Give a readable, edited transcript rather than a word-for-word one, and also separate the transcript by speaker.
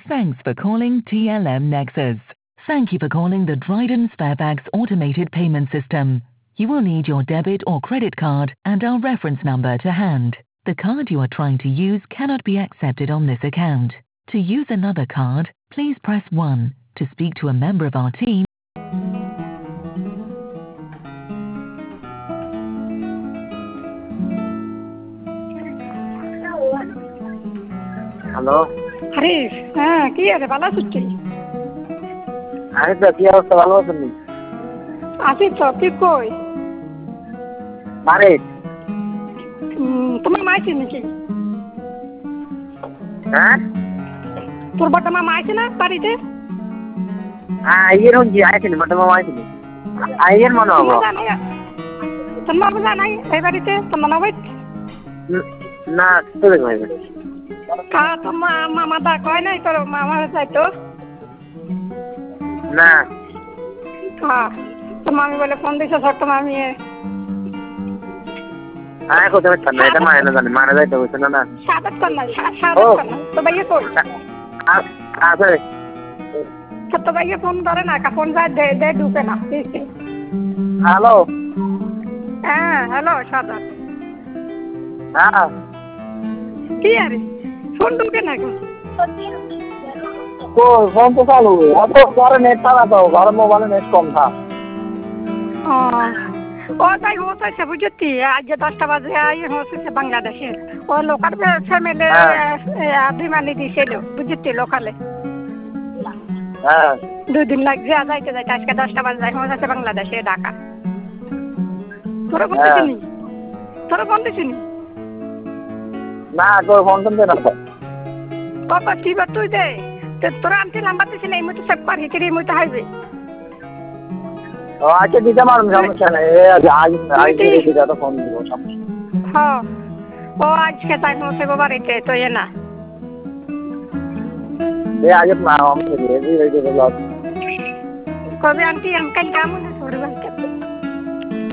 Speaker 1: Thanks for calling TLM Nexus. Thank you for calling the Dryden Fairfax automated payment system. You will need your debit or credit card and our reference number to hand. The card you are trying to use cannot be accepted on this account. To use another card, please press 1. To speak to a member of our team.
Speaker 2: Hello
Speaker 3: Haris, হ্যাঁ কি আছে, ভালো আছিস তুই?
Speaker 2: আরে তো কি অবস্থা, ভালো আছেন?
Speaker 3: আছি তো, তুই কই?
Speaker 2: বাড়ি।
Speaker 3: তোমার মা আছে নাকি?
Speaker 2: হ্যাঁ,
Speaker 3: তোর বড় মামা আছে না বাড়িতে?
Speaker 2: আইয়ের হচ্ছে আইছিনি, বড় মামা আইছিনি। আইয়ের মনে হবো।
Speaker 3: তোর মামা জানাই এই বাড়িতে, তোর মনে হয়
Speaker 2: না, তো দেখো ভাই।
Speaker 3: তোর মামা দা কয় নাই তোর মামা যাইতো
Speaker 2: না।
Speaker 3: হ্যাঁ, তোর মামি বলে ফোন দিছে ছোট্ট মামি।
Speaker 2: হ্যাঁ, কোথাও না, এটা মায়ের না জানি, মারা যাইতে হইছে না।
Speaker 3: সাদাত কর না, সাদাত কর না, তো ভাইয়া কই?
Speaker 2: আছে।
Speaker 3: ছোট্ট ভাইয়া ফোন ধরে না, ফোন যায় দে ঢুকে না।
Speaker 2: হ্যালো।
Speaker 3: হ্যাঁ, হ্যালো সাদাত।
Speaker 2: হ্যাঁ।
Speaker 3: কি আরে ফোন ঢুকে না গো?
Speaker 2: ফোন তো চালু, অত ঘরে নেট চালাতো, ঘরে মোবাইলে নেট কম থা।
Speaker 3: ও তাই হচ্ছে বুঝতি, আজ 10টা বাজে হচ্ছে বাংলাদেশের ও লোকাল ফ্যামিলি বিমানে দিয়েছিল বুঝতি, লোকালে।
Speaker 2: হ্যাঁ,
Speaker 3: 2 দিন লাগছে যাইতে যাইতে, আজকে 10টা বাজে যাই হচ্ছে বাংলাদেশে, ঢাকা। তোরা ফোন দিছিনি? তোরা ফোন দিছিনি?
Speaker 2: না, তোর ফোন শুনতে না।
Speaker 3: বাবা কি বা তুই দে, তোরা আনতে নাম্বার দিছি না, এই মতো সব পার হিতে, এই মতো হাইবে।
Speaker 2: ও আচ্ছা, দিতে পারুন, সমস্যা নেই। আজ দিতে তো ফোন দিব, সমস্যা।
Speaker 3: হ্যাঁ, ও আজকে যাই হচ্ছে গো বাড়িতে, তো এ না
Speaker 2: আজ আমি
Speaker 3: কবে আন্টি আমি কাল কেমন আছে ওর বাড়িতে?